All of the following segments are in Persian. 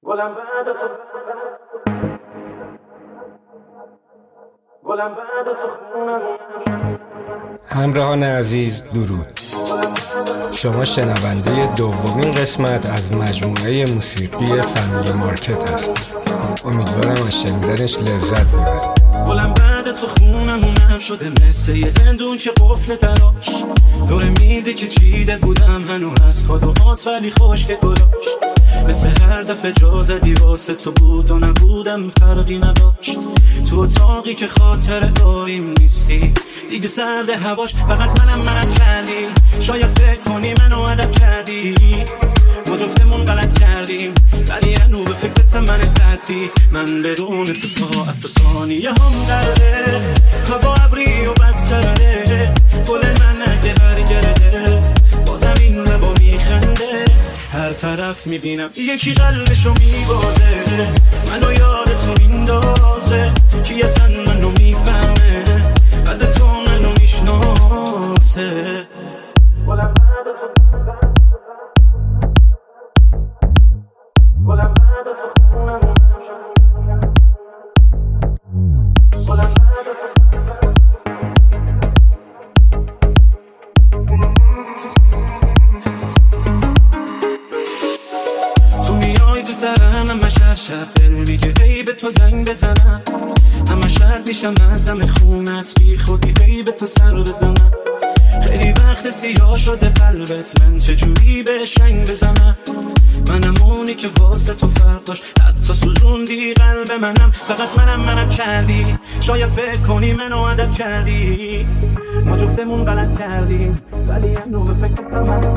گلم بعد تو گلم بعد تو خونم. همراهان عزیز درود. شما شنونده دومین قسمت از مجموعه موسیقی فامیلی مارکت هستید. امیدوارم از شنیدنش لذت ببرید. گلم بعد تو خونمونم شده مثل یه زندون که قفل دراش، دور میزی که چیده بودم هنو از کادوهات ولی خشک گلاش. مثل هر دفعه جا زدی واسه تو بود و نبودم فرقی نداشت. تو اتاقی که خاطر داریم نیستی دیگه سرد هواش، فقط منم کردی. شاید فکر کنی منو عدم کردی، ما جفتمون غلط کردیم ولی هنو به فکرت من قدی. من بدون تو ساعت تو ثانیه هم درده، هوا ابری و بد سرده. گل من اگه برگرده با زمین لبا میخنده. هر طرف میبینم یکی قلبشو میبازه، منو یاد تو میندازه. کی اصلا منو میفهمه بعد تو منو میشناسه. گلم بعد تو گلم بعد تو خونمونم شد. گلم بعد تو میای تو سرم، همش هر شب دل میگه ای به تو زنگ بزنم. همش رد میشم از دم خونت، بی خودی ای به تو سر بزنم. خیلی وقت سیاه شده قلبت، من چجوری بهش رنگ بزنم. منم اونی که واسه تو فرق داشت، حتی سوزوندی قلب منم. فقط منم کردی، شاید فکر کنی منو عدم کردی. ما جفتمون غلط کردیم ولی هنو به فکر من.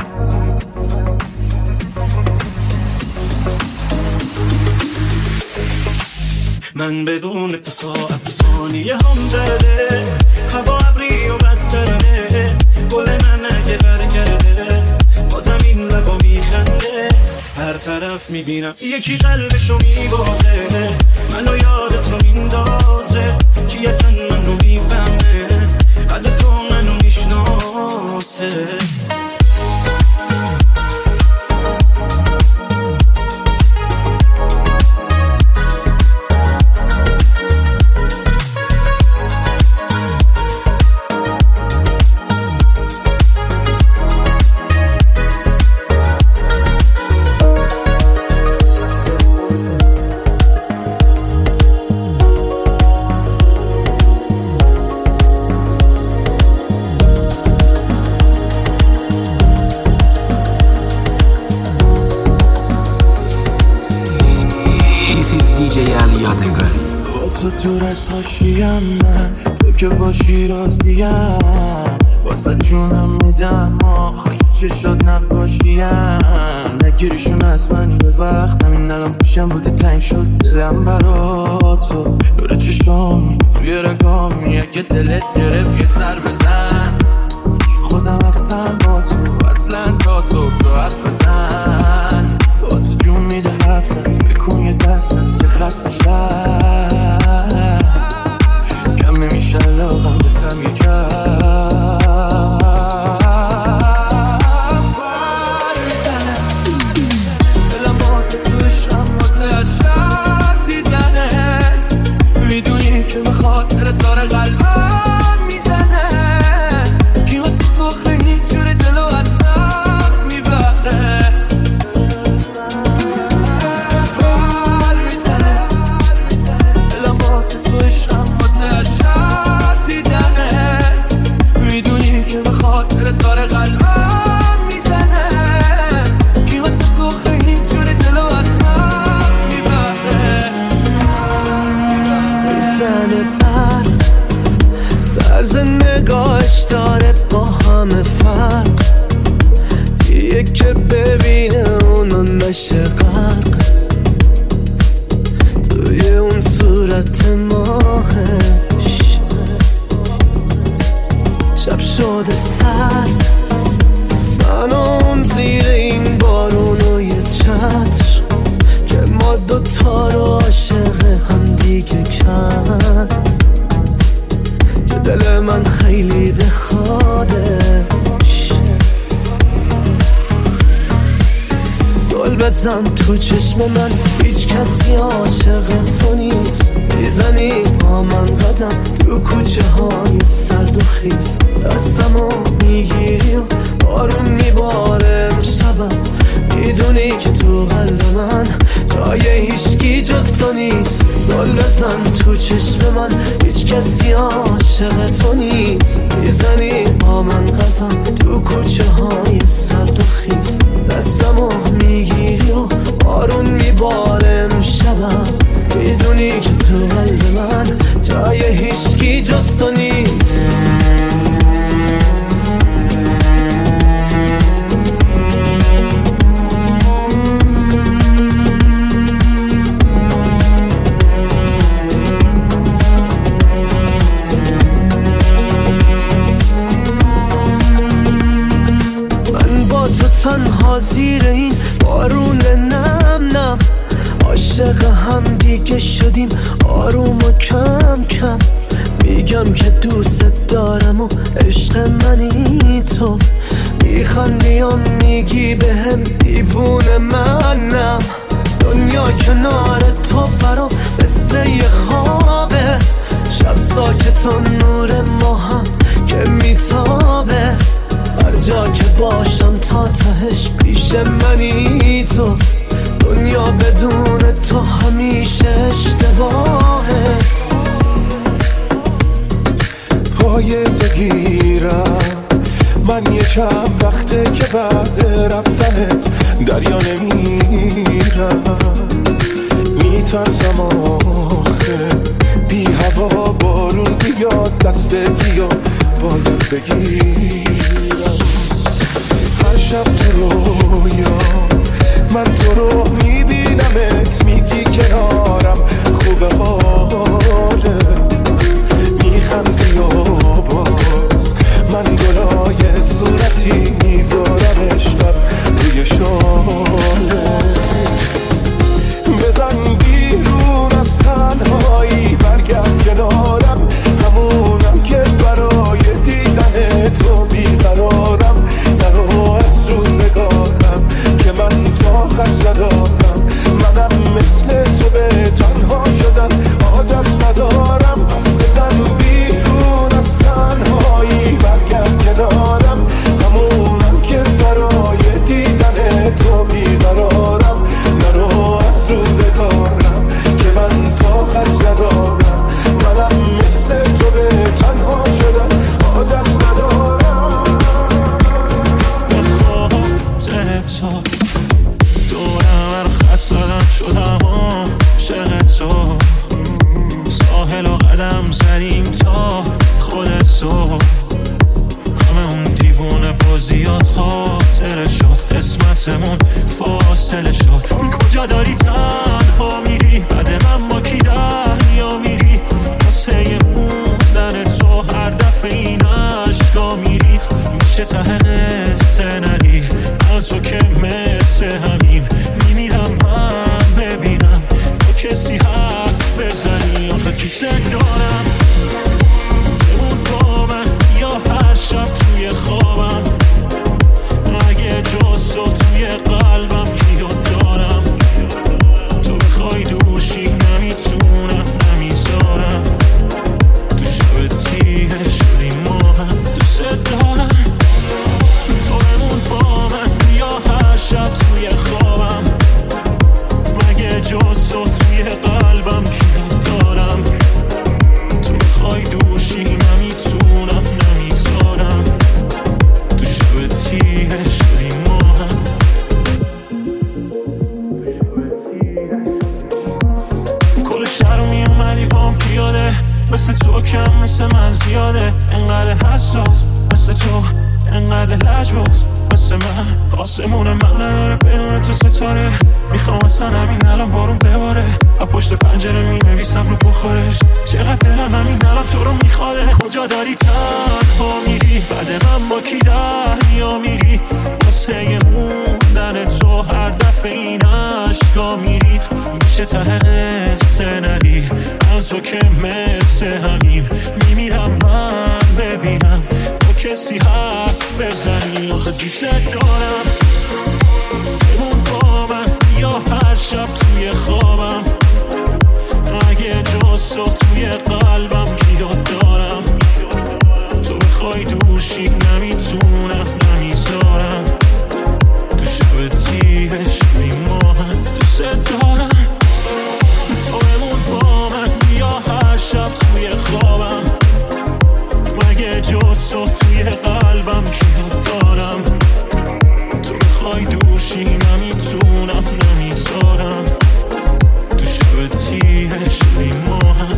من بدون تو ساعت تو ثانیه هم درده، هوا ابری و بد سرده. گل من اگه برگرده با زمین لبا میخنده. هر طرف میبینم یکی قلبشو میبازه، منو یاد تو میندازه. کی اصلا منو میفهمه بعد تو منو میشناسه. تو دور از حاشیم، من تو که باشی راضیم. واسه جونم میدم آخی چشات نباشیم. نگیریشون از من یه وقت، همین الان پیشم بودی تنگ شد دلم برا تو. نور چشامی توی رگامی، اگه دلت گرفت یه سر بزن. خودم هستم با تو اصلا تا صبح تو حرف بزن. با تو جون میده حرفت، بکن یه دستت که خسته شد. کم نمیشه لاغم به تم یکم فر میزنه. دلم واسه تو عشقم، واسه هر شب دیدنت. میدونی که به خاطرت داره قلبم میزنه. کی واسه تو خیلی جوری دلو از من میبره. فر میزنه. دلم واسه تو عشقم، واسه هر شب دیدنت. میدونی که به خاطرت داره قلبم میزنه. کی واسه تو خیلی جوری دلو از من میبره. میزنه پر درز نگاهش داره با همه فرق. یه که ببینه اونو نشه غرق توی اون صورت ماهش. شب شده سرد، من اون زیر این بارون و یه چتر که ما دوتا رو عاشق هم دیگه کرد. که دل من خیلی بخوادش. بزن تو چشم من، هیچ کسی عاشق تو نیست. میزنی با من قدم تو کوچه های سرد و خیز، دستمو میگیری و بارون میباره امشبم. میدونی که تو قلب من جای هیچکی جز تو نیست. زل بزن تو چشم من، هیچ کسی عاشق تو نیست. میزنی با من قدم تو کوچه های سرد و خیز، دستمو میگیری و بارون میباره امشبم. میدونی که تو قلب من جای هیچکی جز تو نیست. تنها زیر این بارون نم نم، عاشق هم دیگه شدیم آروم و کم کم. میگم که دوست دارم و عشق منی تو، میخندی و میگی بهم دیوونه منم. دنیا کنار تو برام مثل یه خوابه، شب ساکت و نور ماهم که میتابه. هر جا که باشم تا تهش پیش منی تو، دنیا بدون تو همیشه اشتباهه. پای تو گیرم من یکم وقته که بعد رفتنت دریا نمیرم. میترسم آخه بی هوا بارون بیاد دسته بیا باید بگیرم. هر شب تو رویا من تو رو میبینمت، میگی کنارم خوبه حالت، میخندی و باز من گلای صورتی میذارم عشقم روی شالت. بزن بیرون از تنهایی برگرد کنارم، همونم که برای دیدن تو بیقرارم. نرو از روزگارم که من طاقت ندارم، منم مثل تو به تنها شدن عادت ندارم. پس بزن بیرون از تنهایی برگرد کنارم، همونم که برای دیدن تو بیقرارم. نرو از روزگارم که من طاقت ندارم، منم مثل تو به تنها شدن عادت ندارم. به خاطر تو دورم هر خط شدم عاشق تو، ساحل و قدم زدیم تا خودت تو. همه اون دیوونه بازیات خاطره شد، قسمتمون فاصله شد. کجا داری تنها میری بعد من با کی دریا میری؟ واسه موندن تو هر دفعه این عشقا میری. میشه ته سنری از تو که مثل همین میمیرم من ببینم تو کسی حرف بزنی. آخه کیست دارم بمون با من یا هر شب توی خوابم، مگه جز تو توی قلبم کیو دارم؟ تو بخوای دوشی نمیتونم نمیذارم، تو شب تیره شدی ما هم دوست دارم. تو بمون با من یا هر شب توی خوابم، مگه جز تو توی قلبم کیو دارم؟ تو بخوای دوشی نمیتونم نمیذارم، تو شب تیره شدی ما هم. کل شهر رو میومدی بام پیاده، مثل تو کم مثل من زیاده. انقدر حساس مثل تو، انقدر لجباز مثل من. آسمون من نداره بدون تو ستاره، میخوام اصلا همین الان بارون بباره. از پشت پنجره مینویسم رو بخورش، چقدر دلم همین الان تو رو میخواده. کجا داری تنها میری بعد من با کی دریا میری؟ واسه موندن تو هر دفعه این عشقا میری. میشه ته سنری از تو که مثل همین میمیرم من ببینم تو کسی حرف بزنی. آخه دوست دارم بمون با من بیا هر شب توی خوابم، اگه جز تو توی قلبم که یاد دارم، تو بخوای دوشی نمیتونم نمیذارم، تو شب تیره شبی ماهم دوست دارم، تو بمون با من بیا هر شب توی خوابم، مگه جز تو توی قلبم که یاد دارم، تو بخوای دوشی نمیتونم نمیذارم، تو شب تیره شبی ماهم.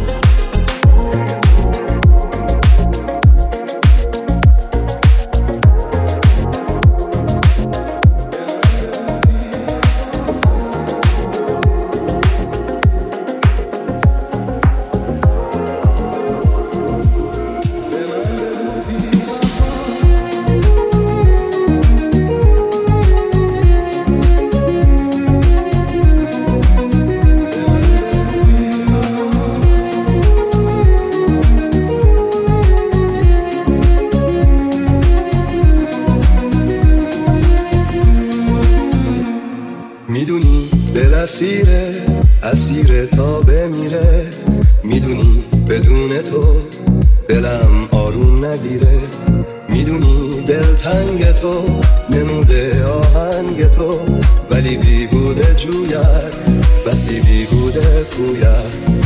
میدونی دل اسیره تا بمیره، میدونی بدون تو دلم آروم نگیره، میدونی دل تنگ تو نموده آهنگ تو، ولی بی بوده جوید بسی بی بوده پوید.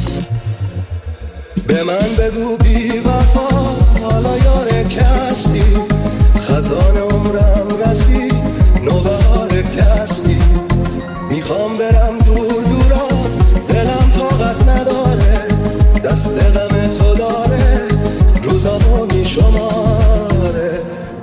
به من بگو بی وفا حالا یاره کستی، خزان عمرم رسید نوبهار کستی، میخوام برم دور دورا دلم طاقت نداره، دست غم تو داره روزامو میشماره.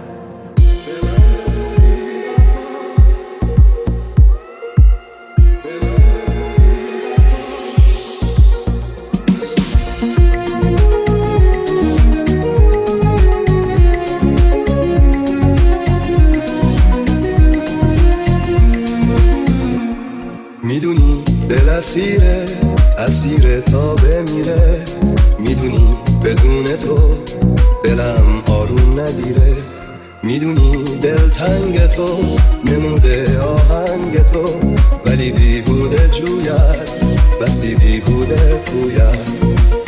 میدونی دل اسیره تا بمیره، میدونی بدون تو دلم آروم نگیره، میدونی دل تنگ تو نموده آهنگ تو، ولی بی بوده جوید بسی بی بوده پوید.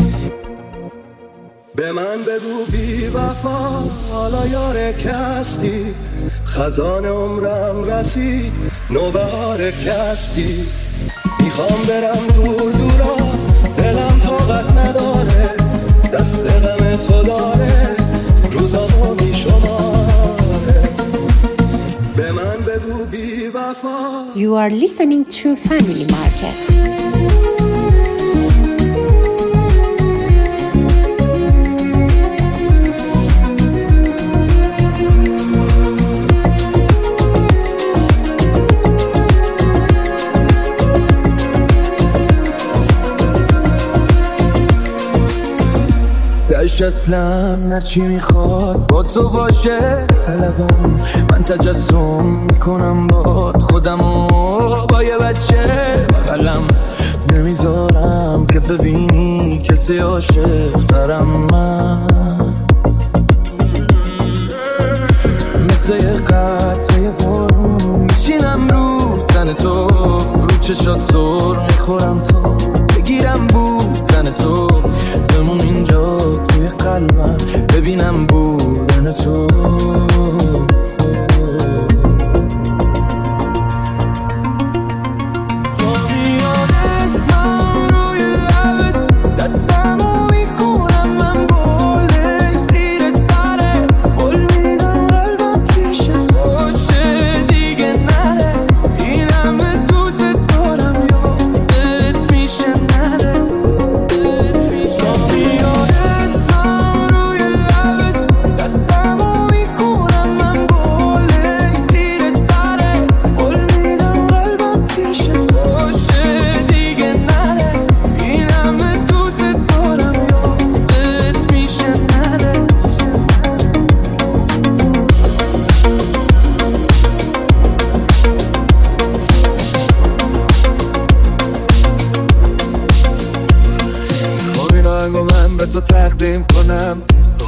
به من بگو بی وفا حالا یاره کستی، خزان عمرم رسید نوبهار کستی، میخوام برم دور دورا دلم طاقت نداره، دست غم تو داره روزامو میشماره. به من بگو بی وفا. You are listening to Family Market. اصلا هرچی میخواد با تو باشه طلبم، من تجسم میکنم باد خودمو با یه بچه بغلم، نمیذارم که ببینی کسی عاشق ترم، من مثل یه قطره بارون میشینم رو تن تو، رو چشات سر میخورم تو بگیرم بودن تو، بمون اینجا توی قلبم ببینم بودن تو.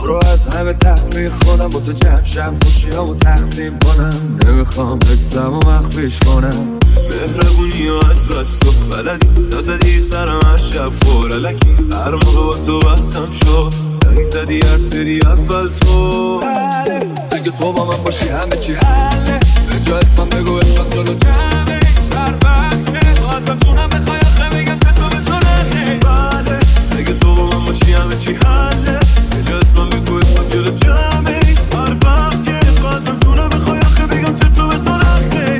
برو از همه تخلیق کنم با تو جمع شم خوشیامو تقسیم کنم نمیخوام حسم و مخفیش کنم مهربونی و از بس تو بلدی نزدی سرم هر شب پرلکی هر موقع با تو بحثم شد زنگ زدی هر سری اول تو بله اگه تو با من باشی همه چی حله به جا اسمم بگو عشقم جلو جمعه هر وقته بازم جونم بخوای آخه بگم که تو به تو نخه بله اگه تو با من باشی همه چی حله به جا اسمم بگو عشقم جلو جمعه هر وقته بازم جونم بخوای آخه بگم که تو به تو نخه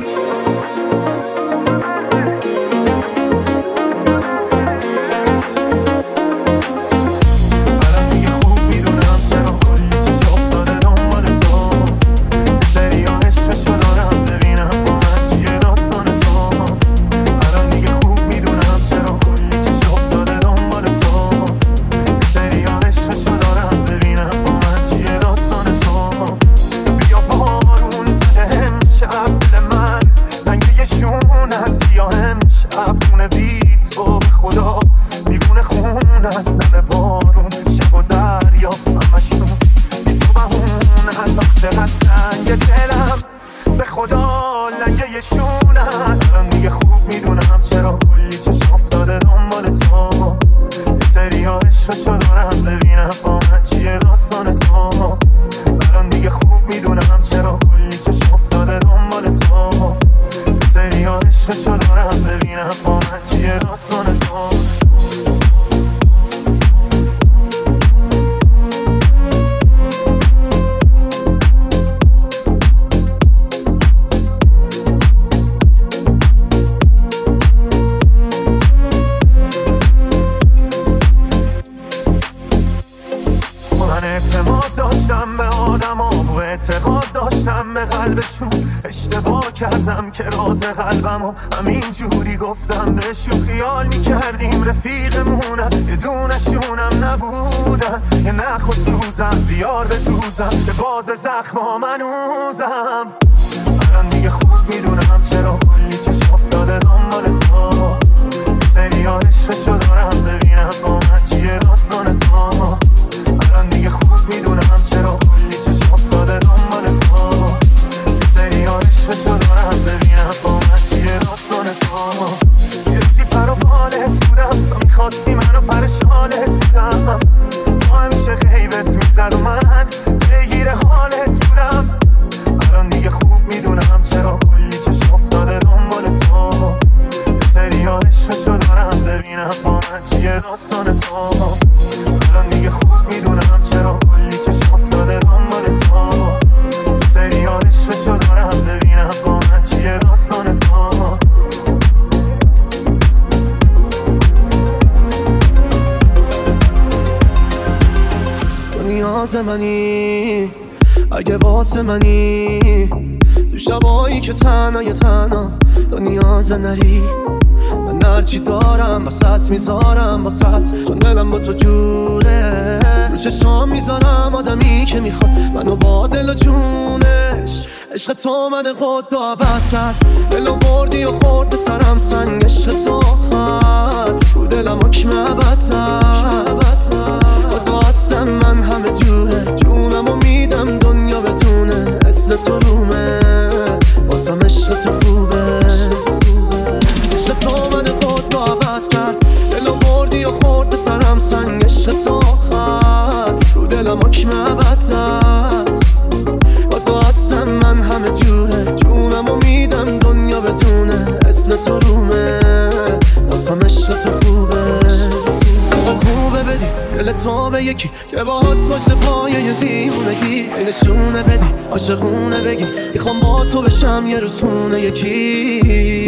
که راز قلبمو همین جوری گفتم بهشون خیال میکردیم رفیقمونم یه دونشونم نبودن یه نخ و سوزم بیار به دوزم به باز زخمام هنوزم الان دیگه خوب میدونم چرا کلی چشم افتاده دنبال تو یه سری ها عشقشو دارم ببینم با من چیه داستان تو الان دیگه خوب میدونم چرا کلی چشم افتاده دنبال تو یه سری ها عشقشو دارم ببینم با من چیه داستان تو یه روزی پر و بالت بودم تا میخواستی منو پرشانت بودم تو همیشه غیبت میزد و من بگیر حالت بودم الان دیگه خوب میدونم چرا کلی چشم افتاده دنبال تو یه سری ها عشقشو دارم ببینم با من چیه داستان تو الان دیگه خوب میدونم چرا کلی چشم افتاده دنبال تو یه سری ها عشقشو دارم ببینم با من چیه داستان تو نیاز منی اگه واسه منی تو شبایی که تنها تو نیاز نری من هرچی دارم واسط میذارم واسط چون دلم با تو جوره رو چشام میذارم آدمی که میخواد منو با دل و جونش عشق تو من قد و عوض کرد دلو بردی و خورد به سرم سنگ عشق تو خر رو دلم حکم ابدتر با تو هستم من همه جوره جونمو میدم دنیا بدونه اسم تو رومه واسم عشق تو خوبه عشق تو من قد و عوض کرد دلو بردی و خورد به سرم سنگ عشق تو خر رو دلم حکم ابدتر با تو هستم من همه جوره جونمو میدم دنیا بدونه اسم تو رومه واسم عشق تو خوبه خوبه بدی دل تو به یکی که باهات باشه پایه یه دیوونگی اینشونه بدی عاشقونه بگی میخوام با تو بشم یه روز خونه یکی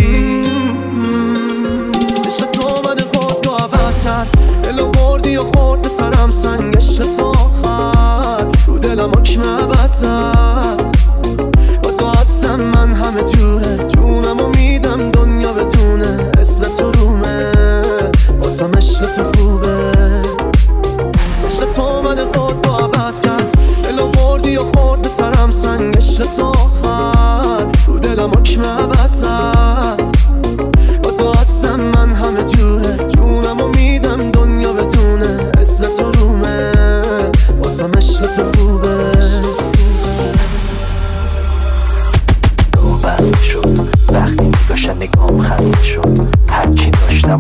عشق تو من قد و عوض کرد دلو بردی و خورد به سرم سنگ عشق تو خر رو دلم حکم ابدتر با تو هستم من همه جوره جونمو میدم دنیا بدونه اسم تو رومه واسم عشق تو خوبه عشق تو من قد و عوض کرد دلو بردی و خورد به سرم سنگ عشق تو خر رو دلم حکم ابدتر با تو هستم من همه جوره جونمو میدم دنیا بدونه اسم تو رومه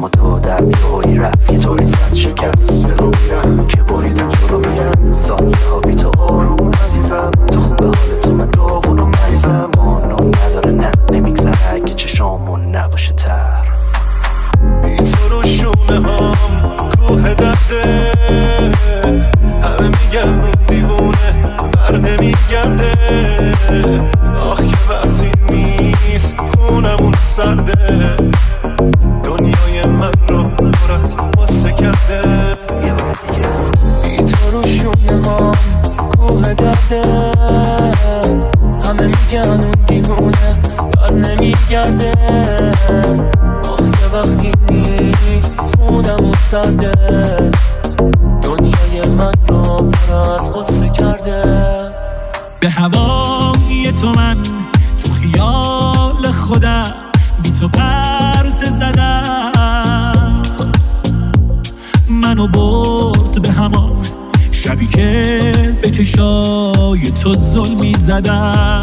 جونمو دادم یهویی رفت یه طوری زد شکست رو میرم که بریدم جلو میرم ثانیه ها بی تو آروم عزیزم تو خوبه حال تو من داغون و مریضم مانم نداره نه نمیگذره اگه چشامون نباشه تر بی تو رو شونه هم کوه درده همه میگن اون دیوونه بر نمیگرده آخ که وقتی نیست خونمون سرده دنیای من رو پر از قصه کرده یه بار دیگه بی تو رو شونه هم کوه درده همه میگن اون دیوونه بر نمیگرده آخ یه وقتی نیست خونمون سرده دنیای من رو پر از قصه کرده به هوای تو من تو خیال خودم بی تو پرسه زدم منو برد به همان شبی که به چشای تو ظلمی زدم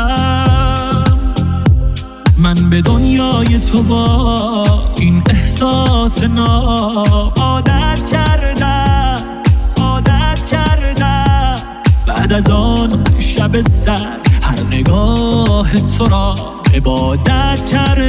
من به دنیای تو با این احساس ناب عادت کردم بعد از آن شب سر هر نگاه تو را عبادت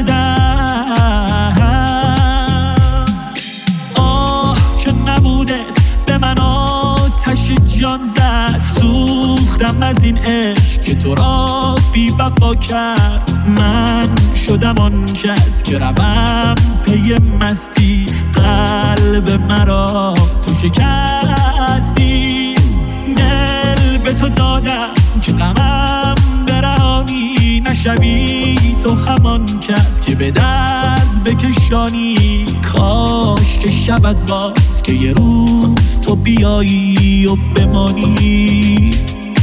کردم آه که نبودت به من آتش جان زد سوختم از این عشق که تو را بی وفا کرد من شدم آن کس که روم پی مستی قلب مرا تو شکستی دل به تو دادم که غمم برهانی نشوی تو همان کس که به درد بکشانی کاش که شود باز که یه روز تو بیایی و بمانی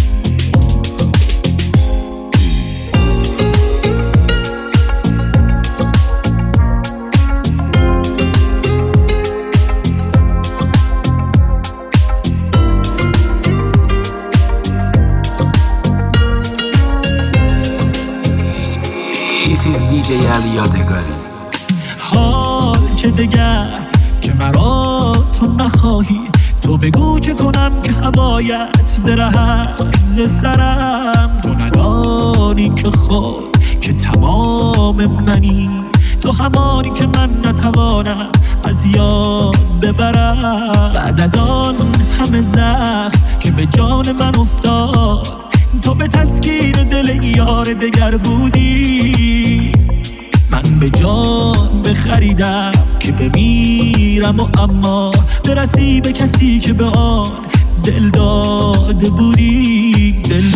This is DJ علی یادگاری حال که دگر که مرا تو نخواهی تو بگو چه کنم که هوایت برهد ز سرم تو ندانی که خود که تمام منی تو همانی که من نتوانم از یاد ببرم بعد از آن همه زخم که به جان من افتاد تو به تسکین دل یار دگر بودی من به جان بخریدم که بمیرم و اما برسی به کسی که به آن دل داده بودی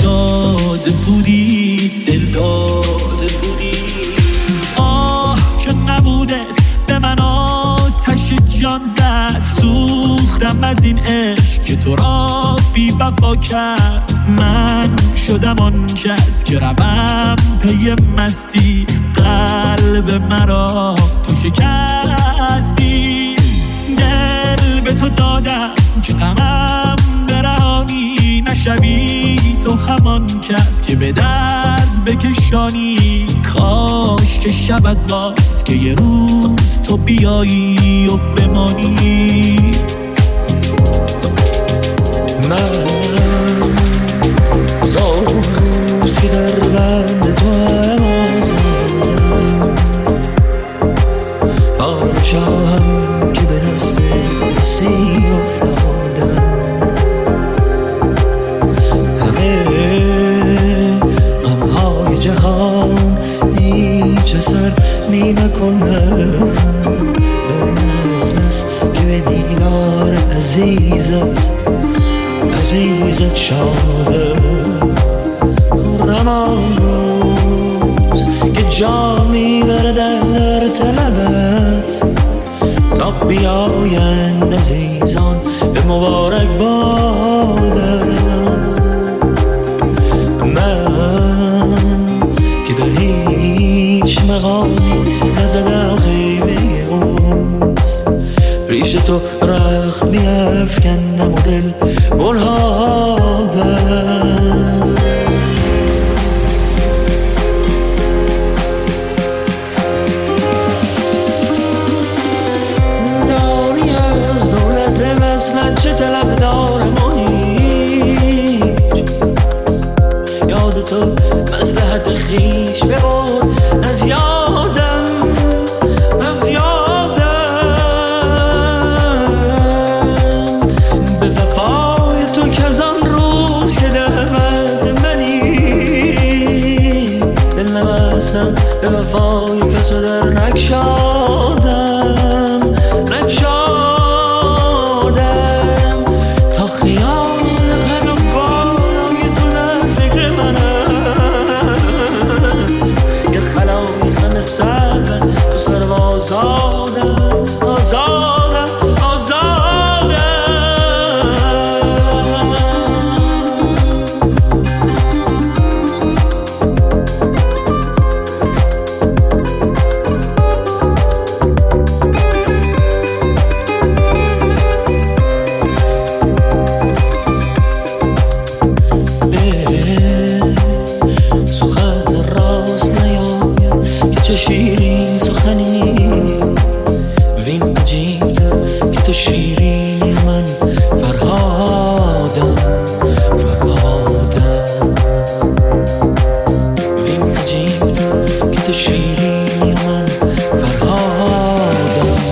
آه که نبودت به من آتش جان زد سوختم از این عشق که تو را بی وفا کرد من شدم آن کس که روم پی مستی قلب مرا تو شکستی دل به تو دادم که غمم برهانی نشوی تو همان کس که به درد بکشانی کاش که شود باز که یه روز تو بیایی و بمانی من روز که در بند تو امازم پادشاهم که به دست تو بسی افتادم همه غمهای جهان هیچ اثر می نکنه در نظم است که به دیدار عزیزت شاده رمان روز که جا میبره در طلبت تا بیایند عزیزان به مبارک بادم من که در هیچ مقامی نزدم خیمه اوست ریش تو رخت میافکندم و دل بلهادم وفای کسو در نکشادم تا خیال خراب بالای تو در فکر من است. یه خلای خم سر تو سر و آزادم شیرین سخنی وین عجیب‌تر که تو شیرین من فرهادم وین عجیب‌تر که تو شیرین من فرهادم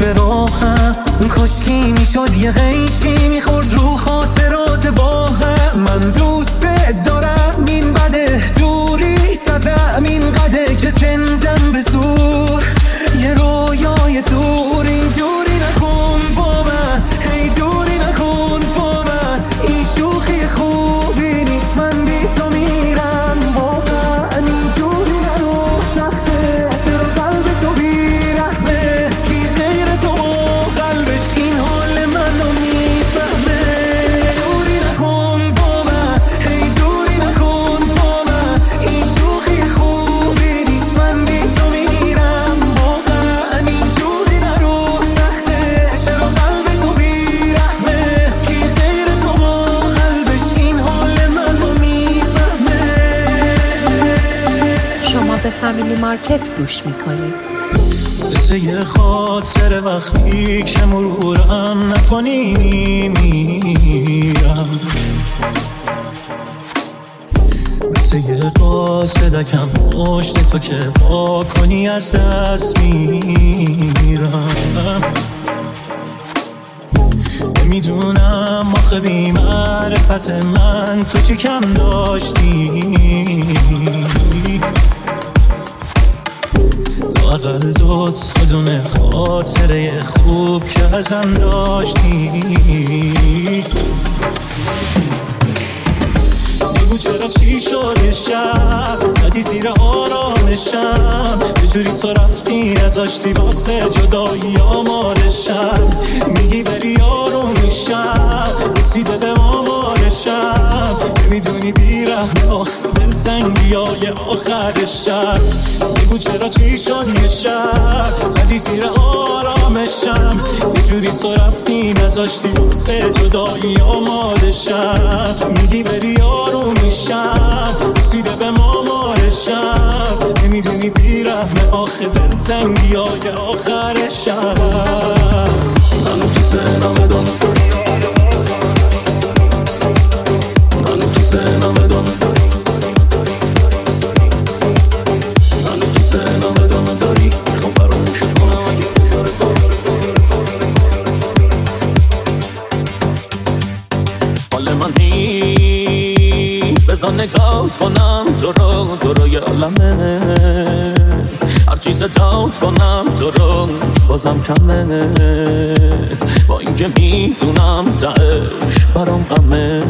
به راهم، کاشکی میشد یه قیچی میخورد رو خاطرات با هم. من دوست دارم این قده دوری تازم، این قده که زندم به زور یه رویای دور. اینجوری نکن با من، هی دوری نکن با من، این شوخی خوبی نیست، من بی تو میرم واقعا. اینجوری نرو سخته، چرا قلب تو بیرحمه، کی غیر تو قلبش این حال منو میفهمه. دوری نکن با من، هی دوری نکن با من، این شوخی خوبی نیست، من بی تو میرم واقعا. اینجوری نرو سخته، چرا قلب تو بیرحمه، کی غیر تو قلبش این حال منو میفهمه. شما به فامیلی مارکت گوش میکنید. مثل یه خاطر وقتی که مرورم نکنی میمیرم، مثل یه قاصدکم پشت تو که با کنی از دست میرم. نمیدونم آخه بی معرفت من تو چی کم داشتی، لااقل دوت بدون خاطره خوب که ازم داشتی. بگو چرا چی شده شب ندی زیر آرامشم، یه جوری تو رفتی نذاشتی واسه جدایی آمادشم. میگی بری آروم میشم، رسیده به آمارشم، نمیدونی بیرحم آخه دلتنگی های آخر شب. بگو چرا چی شد یه شب زدی زیر آرامشم، یه جوری تو رفتی نذاشتی واسه جدایی آمادشم. میگی بری آروم میشم، رسیده به آمارشم، نمیدونی بیرحم آخه دلتنگی های آخر شب. منو تو ذهنم ادامه داری، منو تو ذهنم ادامه داری، منو تو ذهنم ادامه داری، میخوام فراموش کنم اگه بذاره حال من نیست بذار نگاهت کنم تو رو یه عالمه، هرچی صدات کنم تو رو بازم کمه، با اینکه میدونم تهش برام غمه.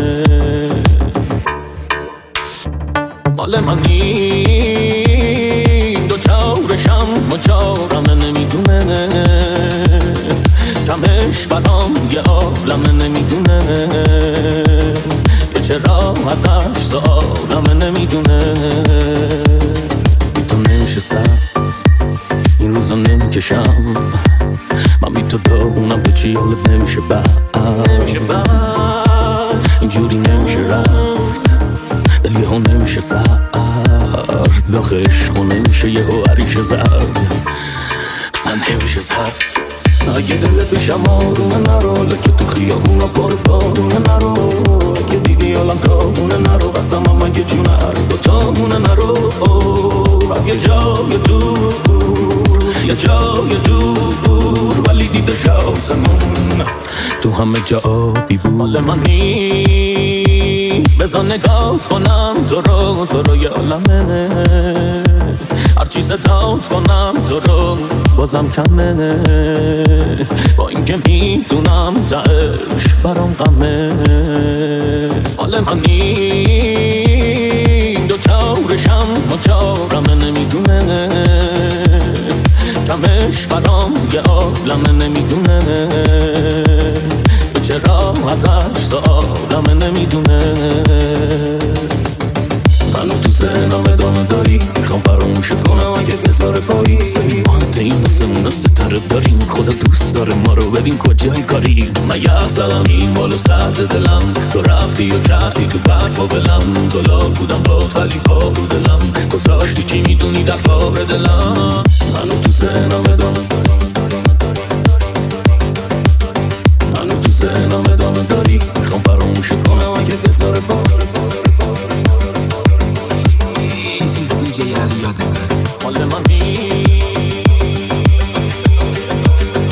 مال من نیم دو چارشم مچارم نمیدونه، کمش برام یه عالمه نمیدونه، یه چرا ازش سوالم نمیدونه. بی تو نمیشه سر این روزا نمیکشم، من بی تو داغونم تو چی حالت نمیشه بعد، اینجوری نمیشه رفت دل یهو نمیشه سرد، داخل عشقو نمیشه یهو عریش زرد، من نمیشه زرد. اگه دلت بشم آرومه نرو، لکه تو خیابونا بارونه نرو، اگه دیدی حالم کابونه نرو، قسمم اگه جونه هر دوتامونه نرو. اگه جای دور یه جای دور ولی دیده شاسمون تو همه جا آبی بود. حال من نی بذار نگاهت کنم تو رو یه عالمه، هرچی صدات کنم تو رو بازم کمه، با اینکه میدونم تهش برام غمه. حال من نی دو چارشم مچارم نمیدونه، کمش برام یه عالمه نمیدونه، چرا ازش سوالم نمیدونه. منو تو ذهنم ادامه داری، میخوام فراموش کنم اگه بذاره پاییز. ببین مانته این نسمون ستاره داریم، خدا دوست داره ما رو، ببین کجای کاری. من یه اصلم این بالو سرد دلم، تو رفتی و کردی تو برف و بلم، زلال بودم بات ولی پا رو دلم گذاشتی، چی میدونی در کار دلم. منو تو ذهنم ادامه داری، منو تو ذهنم ادامه داری، میخوام فراموش کنم اگه بذاره پاییز. DJ علی یادگاری. حال من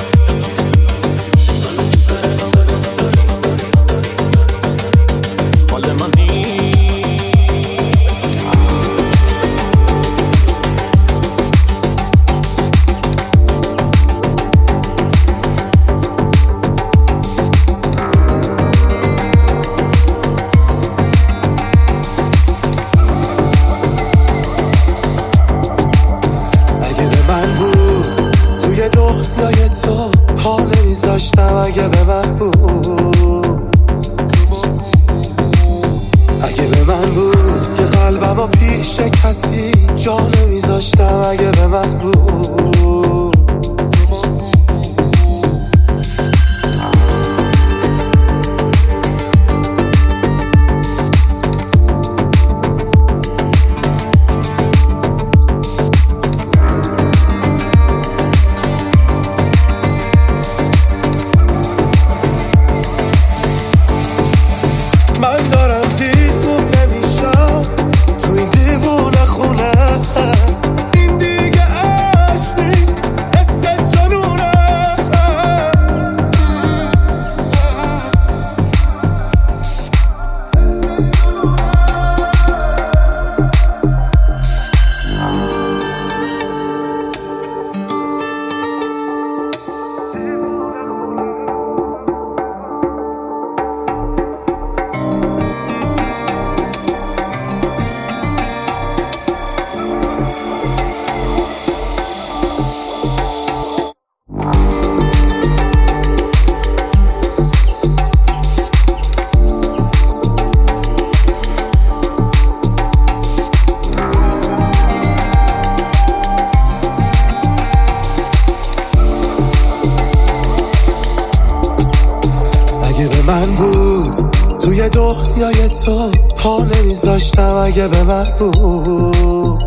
من بود توی دنیای تو پا نمیذاشتم اگه به من بود،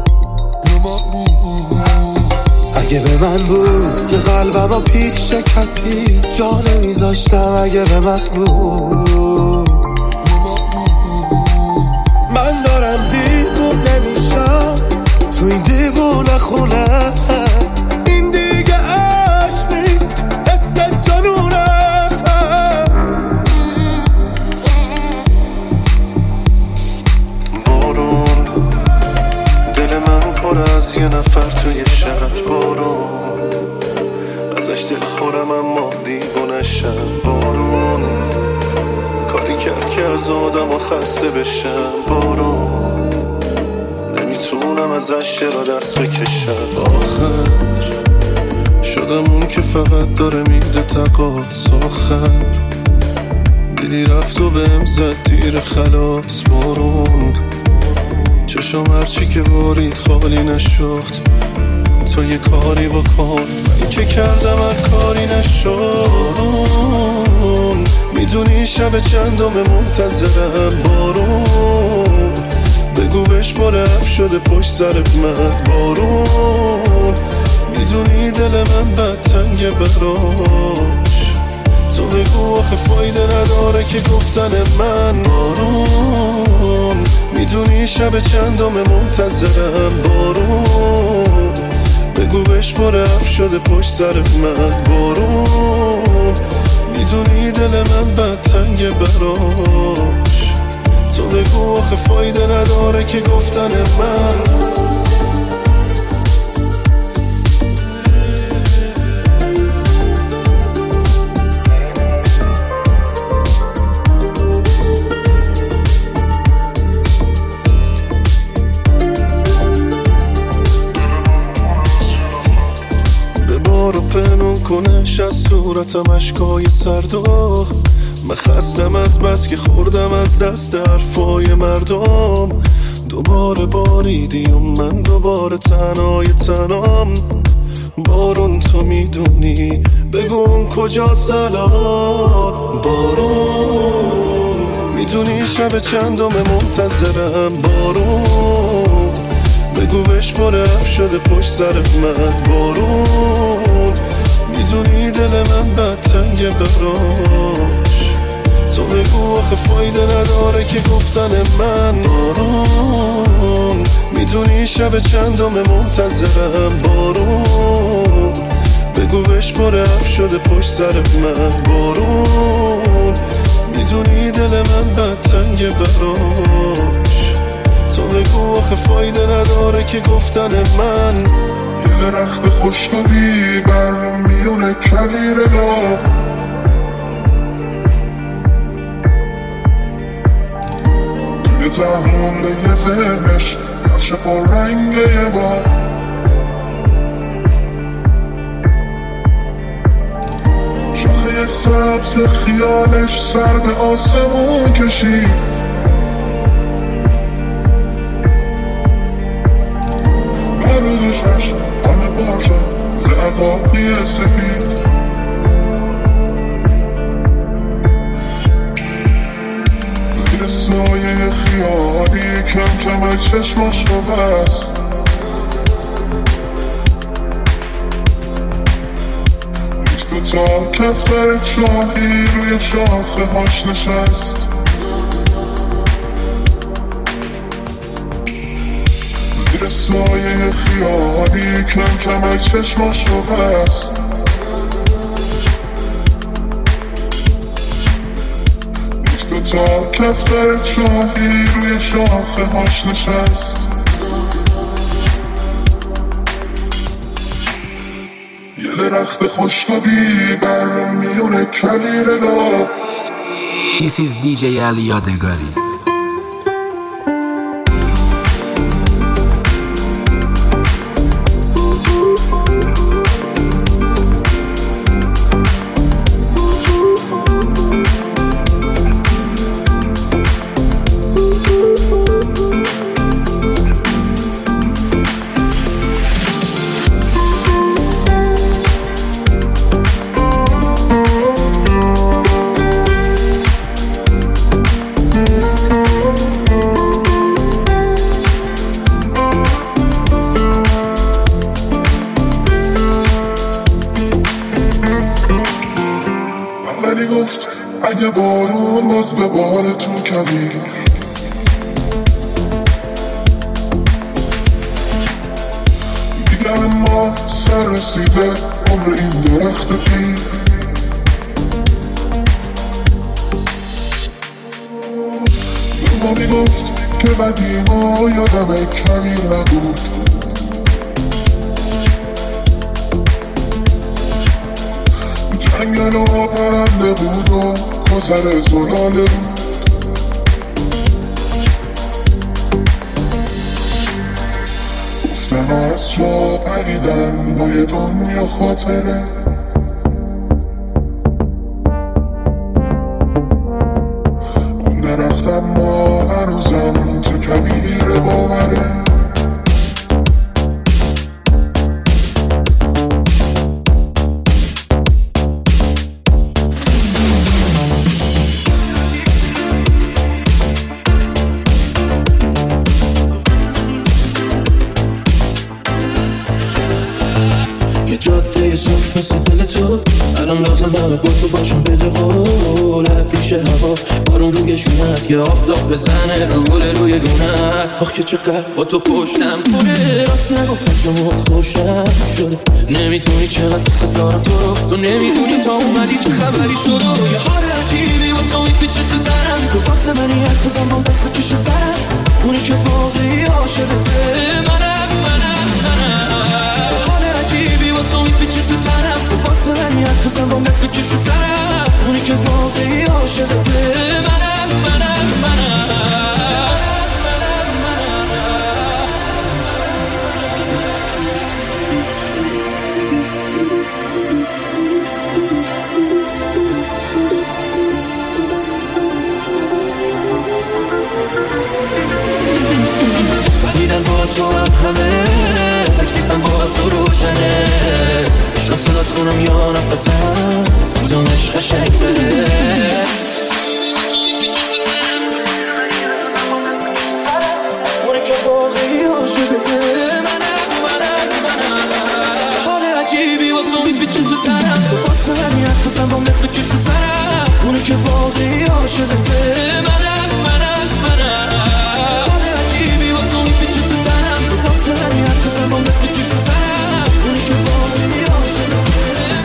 اگه به من بود که قلبمو پیش کسی جا نمیذاشتم اگه به من بود. من دارم دیوونه میشم تو این دیوونه خونه، این دیگه عشق نیست حس جنونه. بارون دل من پر از یه نفر توی شهر، بارون ازش دل خورم اما دیوونشم. بارون کاری کرد که از آدم خسته بشم، بارون نمیتونم ازش چرا دست بکشم. آخر شدم اون که فقط داره میده تقاص، آخر دیدی رفت و بهم زد تیر خلاص. بارون چشم هرچی که بارید خالی نشد، تو یه کاری بکن، من که کردم هر کاری نشد. میدونی شب چندم منتظرم، بارون بگو بهش مرف شده پشت سرت من. بارون میدونی دل من بد تنگه براش، تو بگو آخه فایده نداره که گفتن من. بارون میدونی شب چندم منتظرم، بارون بگو بهش مرف شده پشت سرت من. بارون میدونی دل من بد تنگه براش، تو بگو آخه فایده نداره که گفتن من. رو پنون کنش از صورتم اشکای سردو، من خستم از بس که خوردم از دست حرفای مردم. دوباره باریدی و من دوباره تنهای تنام. بارون تو میدونی بگو اون کجاست الان. بارون میدونی شب چندم منتظرم، بارون بگو بهش مرف شده پشت سرت من. بارون میدونی دل من بد تنگه براش، تو بگو آخه فایده نداره که گفتن من. بارون میدونی شب چندم منتظرم، بارون بگو بهش مرف شده پشت سرت من. بارون میدونی دل من بد تنگه براش، تو بگو آخه فایده نداره که گفتن من. یه درخت خوشگلی بر میونه کویر دا، توی تهمونده یه ذهنش نقشه با رنگ یه بار. شاخه سبز خیالش سر به آسمون کشید، همه باشد ز عقاقی سفید. زیر سایه خیالی کم کم چشماش رو بست، نیست دوتا کفتر چاهی روی شاخه هاش نشست. زیر سایه خیالی کم کم چشماش رو بست، نیست دوتا کفتر چاهی روی شاخه هاش نشست. یه درخت خوشگلی بر میونه کویر دا. This is DJ علی یادگاری. باز به بالتون کبیر دیگه ما سر رسیده عمر این درخت پیر ما میگفت که قدیما یادم کبیر نبود جنگل و پرنده بود و گذر زلاله بود گفتن از جا پریدن با یه دنیا خاطره اون درختم ما هنوزم تو کبیر باوره صف مثل دل تو الان لازم همه با تو باشم بده قول پیش هوا بارون روی شونت یه آفتاب بزنه روی گونت آخ که چقدر با تو پشتم پره راست نگفتم شما خوشم شده نمیدونی چقدر دوست دارم تو نمیدونی تا اومدی چه خبری شده یه حال عجیبی با تو میپیچه تو تنم تو واسه منی حرف بزن با دست بکش سرم اونی که واقعی عاشقته منم تو میپیچه تو تنم تو فاصله حرف بزن با دست بکش رو سرم اونی که واقعی عاشقته منم دیدن با تو همه تکلیفم با تو روشنه شب صدات کنم یا نفسم کدومش قشنگ‌تره اونی که واقعی عاشقته منم حال عجیبی با تو میپیچه تو تنم تو فاصله حرف بزن با دست بکش رو سرم اونی که واقعی عاشقته منم حال عجیبی با تو میپیچه تو تنم تو فاصله حرف بزن با دست بکش رو سرم اونی که واقعی عاشقته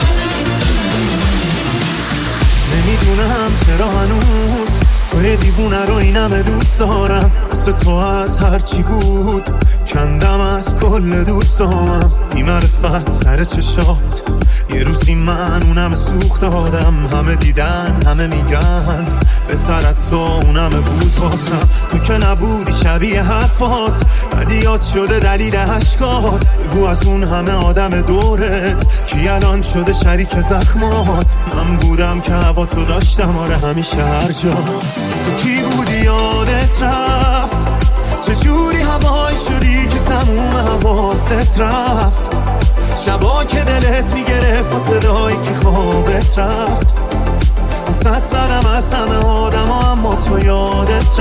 نمیدونم چرا هنوز توی دیوونه رو اینم دوست دارم واسه تو از هرچی بود کندم از کل دوستامم بی‌معرفت سر چشات یه روزی من اونم سوخت دادم همه دیدن همه میگن بهتر از تو اونم بود واسم تو که نبودی شبیه حرفات بدیات شده دلیل عشقات بگو از اون همه آدم دورت کی الان شده شریک زخمات من بودم که هوا تو داشتم آره همیشه هر جا تو کی بودی یادت رفت چجوری هوایی شدی که تموم حواست رفت شبا که دلت میگرفت با صدایی که خوابت رفت صد زدم از همه آدم ها اما تو یادت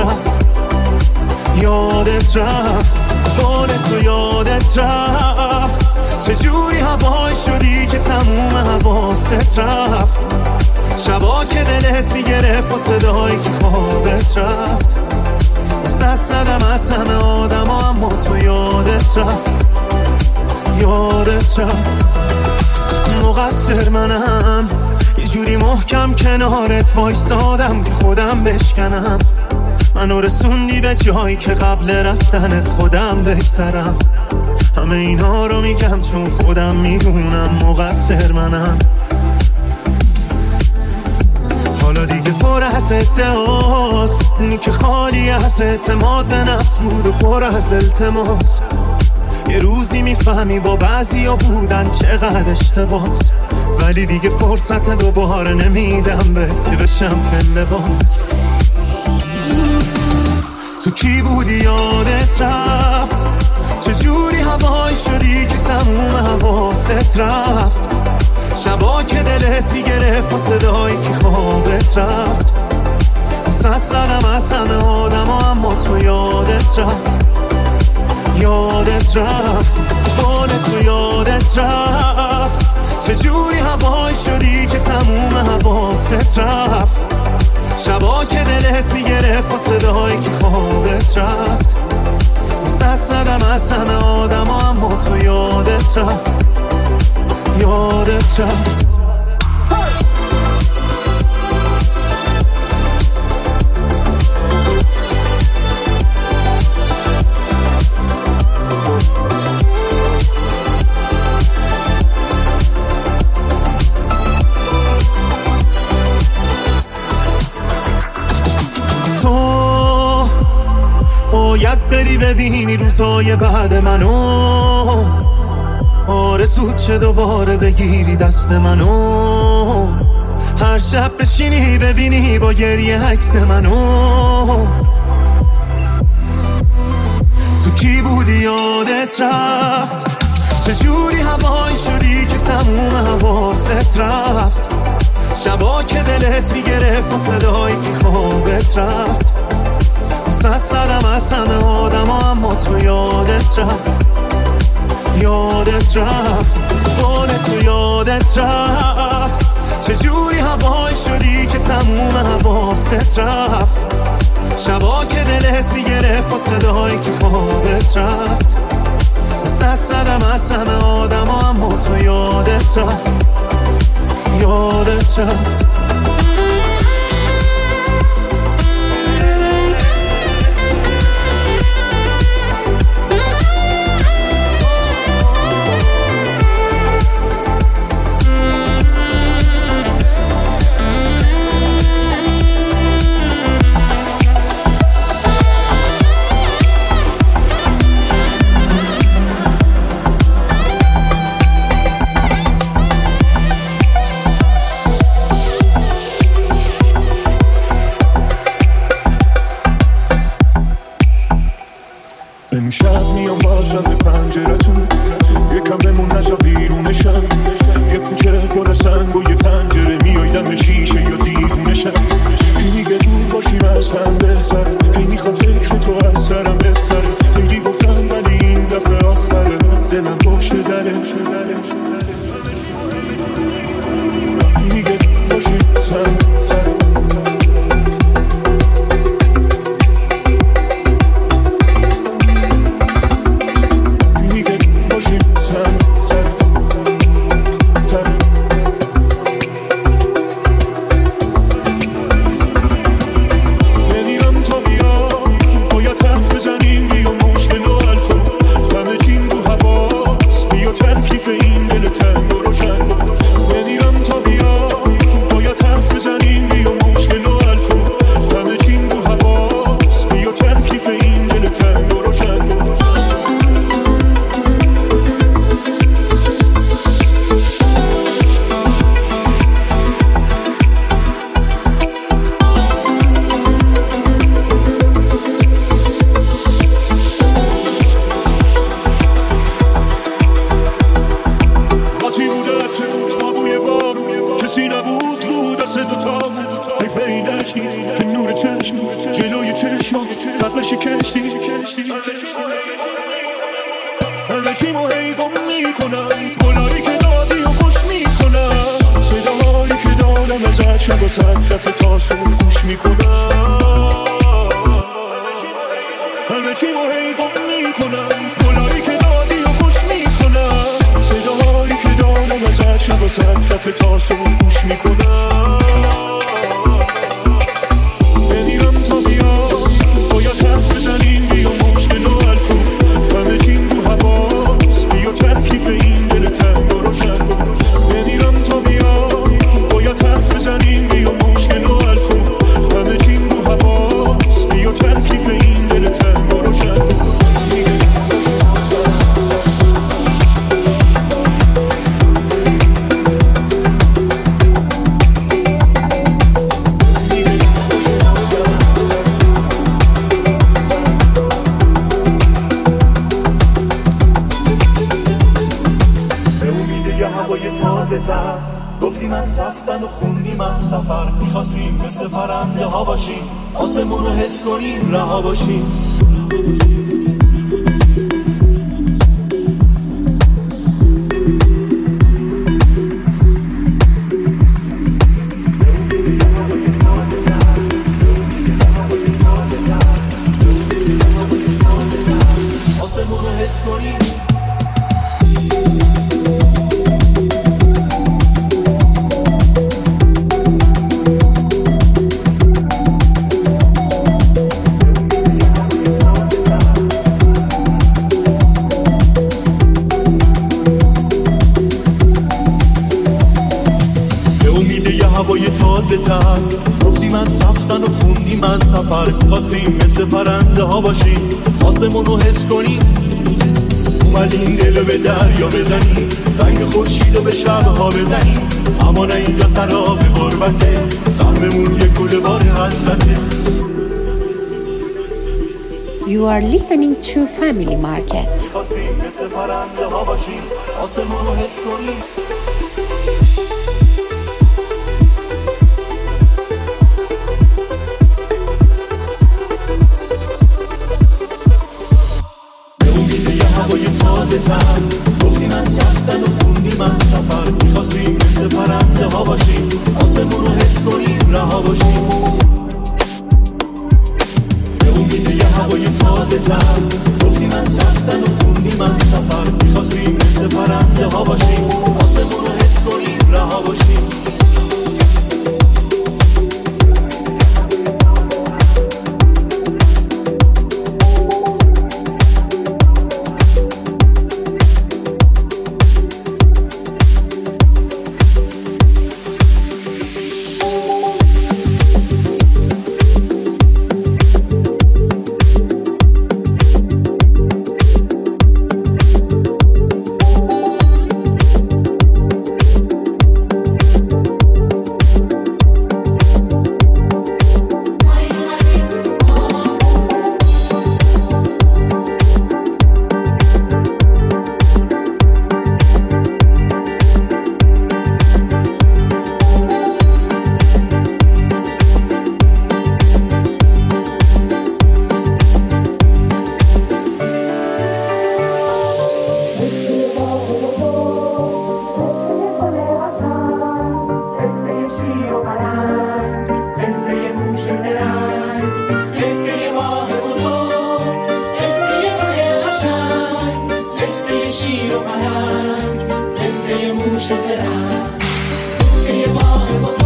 رفت بال تو یادت رفت چجوری هوایی شدی که تموم حواست رفت شبا که دلت میگرفت با صدایی که خوابت رفت صد زدم از همه آدم ها اما تو یادت رفت مقصر منم یه جوری محکم کنارت وایسادم که خودم بشکنم منو رسوندی به جایی که قبل رفتنت خودم بگذرم همه اینا رو میگم چون خودم میدونم مقصر منم حالا دیگه پر از ادعاست اونی که خالی از اعتماد به نفس بود و پر از التماس یه روزی میفهمی با بعضیا بودن چقدر اشتباس ولی دیگه فرصت دوباره نمیدم بهت که بشم پله باز تو کی بودی یادت رفت چجوری هوایی شدی که تموم حواست رفت شبا که دلت میگرفت و صدایی که خوابت رفت صد زدم از همه آدم ها اما تو یادت رفت بال تو یادت رفت چجوری هوایی شدی که تموم حواست رفت شبا که دلت میگرفت و صدایی که خوابت رفت، صد زدم از همه آدم ها اما تو یادت رفت، یادت رفت. باید بری ببینی روزای بعد منو، آرزوت چه دوباره بگیری دست منو، هر شب بشینی ببینی با گریه عکس منو. تو کی بودی یادت رفت، چجوری هوایی شدی که تموم حواست رفت، شبا که دلت میگرفت و صدایی که خوابت رفت، صد زدم از همه آدم ها اما تو یادت رفت، یادت رفت، قول تو یادت رفت، چجوری هوایی شدی که تموم حواست رفت، شبا که دلت میگرفت و صدایی که خوابت رفت، صد زدم از همه آدم ها اما تو یادت رفت، یادت رفت. امشب میام بازم به پنجرتون، یکم بمون نزا بیرونشم، یه کوچه پر سنگ و یه پنجره میای دم شیشه یا دیوونشم. کی میگه دور باشیم از هم بهتره، کی میخواد فکر تو از سرم بپره، خیلی گفتم ولی این دفعه آخره، دلم پشت دره. کی میگه باشیم سنگ تره، گفتیم از رفتن و خوندیم از سفر، میخواستیم مثل پرنده ها باشیم، آسمون رو حس کنیم رها باشیم. سفر میخواستیم مثل پرنده ها باشیم، آسمون رو حس کنیم، اومدیم دل به دریا بزنیم، رنگ خورشید رو به شبها بزنیم، اما نه اینجا سراب غربته، سهممون یک گل بار حسرته. You are listening to Family Market. میخواستیم مثل پرنده ها باشیم، آسمون رو حس کنیم. تازه تر گفتیم از رفتن و خوندیم از سفر، میخواستیم مثل پرنده ها باشیم، آسمون رو حس کنیم، رها باشیم به امید یه هوای تازه تر. گفتیم از رفتن و خوندیم از سفر، میخواستیم مثل پرنده ها باشیم، آسمون رو حس کنیم، رها باشیم. شیر و پلنگ، قصه موش زرنگ، قصه ماه بزرگ.